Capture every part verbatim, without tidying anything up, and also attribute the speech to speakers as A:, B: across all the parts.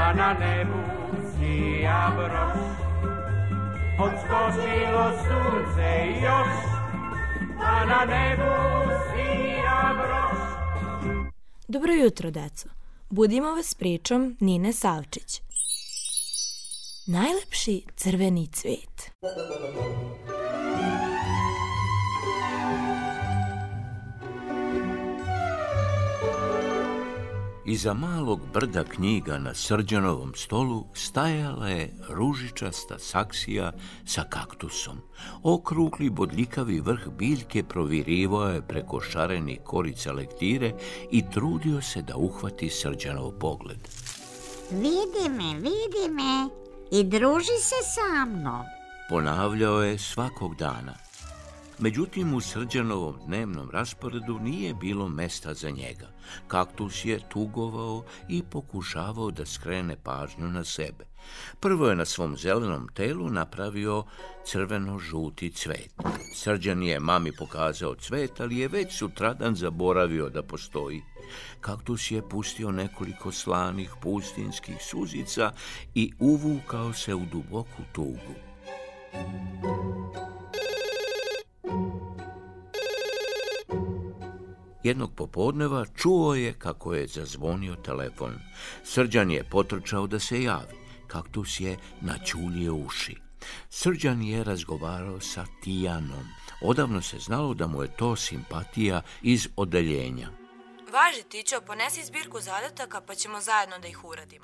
A: pa na nebu sija broš. Odskočilo sunce još, pa na nebu sija broš.
B: Dobro jutro, deco. Budimo vas s pričom Nine Savčić. Najlepši crveni cvet.
C: Iza malog brda knjiga na Srđanovom stolu stajala je ružičasta saksija sa kaktusom. Okrugli bodljikavi vrh biljke provirivao je preko šarenih korica lektire i trudio se da uhvati Srđanov pogled.
D: Vidi me, vidi me i druži se sa mnom,
C: ponavljao je svakog dana. Međutim, u Srđanovom dnevnom rasporedu nije bilo mesta za njega. Kaktus je tugovao i pokušavao da skrene pažnju na sebe. Prvo je na svom zelenom telu napravio crveno-žuti cvet. Srđan je mami pokazao cvet, ali je već sutradan zaboravio da postoji. Kaktus je pustio nekoliko slanih pustinskih suzica i uvukao se u duboku tugu. Jednog popodneva čuo je kako je zazvonio telefon. Srđan je potrčao da se javi. Kaktus je naćuljio uši. Srđan je razgovarao sa Tijanom. Odavno se znalo da mu je to simpatija iz odeljenja.
B: Važi, Tićo, ponesi zbirku zadataka pa ćemo zajedno da ih uradimo.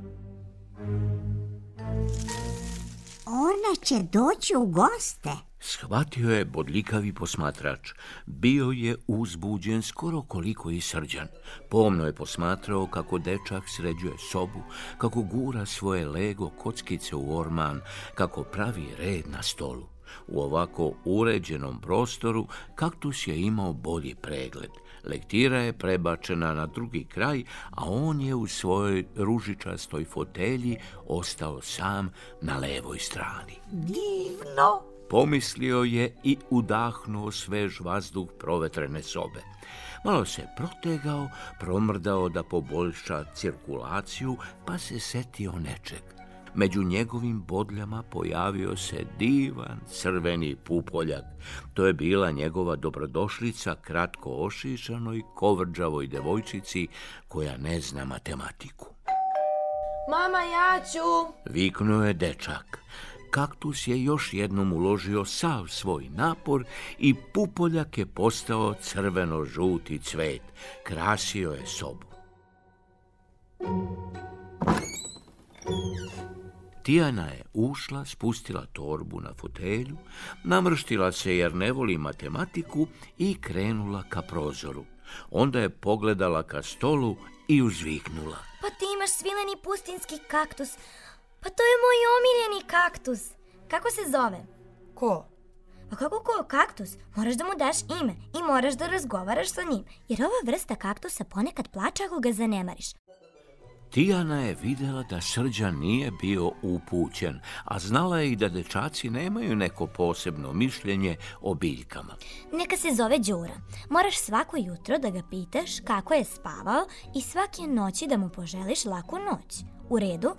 D: Ona će doći u goste.
C: Shvatio je bodljikavi posmatrač. Bio je uzbuđen skoro koliko i Srđan. Pomno je posmatrao kako dečak sređuje sobu, kako gura svoje Lego kockice u orman, kako pravi red na stolu. U ovako uređenom prostoru kaktus je imao bolji pregled. Lektira je prebačena na drugi kraj, a on je u svojoj ružičastoj fotelji ostao sam na levoj strani.
D: Divno!
C: Pomislio je i udahnuo svež vazduh provetrene sobe. Malo se protegao, promrdao da poboljša cirkulaciju, pa se setio nečeg. Među njegovim bodljama pojavio se divan crveni pupoljak. To je bila njegova dobrodošlica kratko ošišanoj, kovrđavoj devojčici koja ne zna matematiku.
B: Mama, ja ću!
C: Viknuo je dečak. Kaktus je još jednom uložio sav svoj napor i pupoljak je postao crveno-žuti cvet. Krasio je sobu. Tijana je ušla, spustila torbu na fotelju, namrštila se jer ne voli matematiku i krenula ka prozoru. Onda je pogledala ka stolu i uzviknula.
E: Pa ti imaš svileni pustinski kaktus. Pa to je moj omiljeni kaktus. Kako se zove?
B: Ko?
E: Pa kako ko kaktus? Moraš da mu daš ime i moraš da razgovaraš sa njim, jer ova vrsta kaktusa ponekad plače ako ga zanemariš.
C: Tijana je vidjela da Srđan nije bio upućen, a znala je i da dečaci nemaju neko posebno mišljenje o biljkama.
E: Neka se zove Đura. Moraš svako jutro da ga pitaš kako je spavao i svake noći da mu poželiš laku noć. U redu?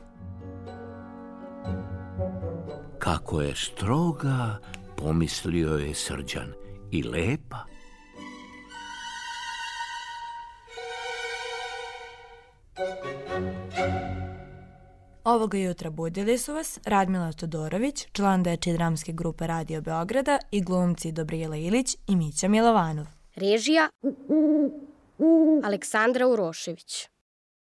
C: Kako je stroga, pomislio je Srđan, i lepa.
B: Ovoga jutra budili su vas Radmila Todorović, član dečije dramske grupe Radio Beograda i glumci Dobrijela Ilić i Mića Milovanov.
F: Režija Aleksandra Urošević.